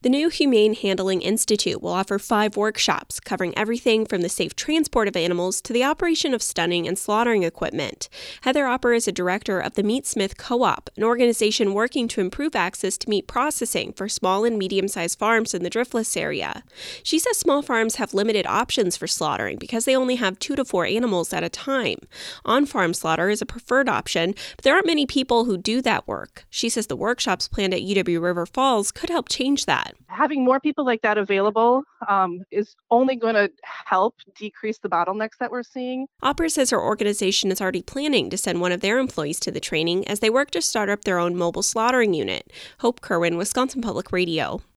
The new Humane Handling Institute will offer 5 workshops covering everything from the safe transport of animals to the operation of stunning and slaughtering equipment. Heather Opper is a director of the Meatsmith Co-op, an organization working to improve access to meat processing for small and medium-sized farms in the Driftless area. She says small farms have limited options for slaughtering because they only have 2 to 4 animals at a time. On-farm slaughter is a preferred option, but there aren't many people who do that work. She says the workshops planned at UW River Falls could help change that. Having more people like that available is only going to help decrease the bottlenecks that we're seeing. Opper says her organization is already planning to send one of their employees to the training as they work to start up their own mobile slaughtering unit. Hope Kerwin, Wisconsin Public Radio.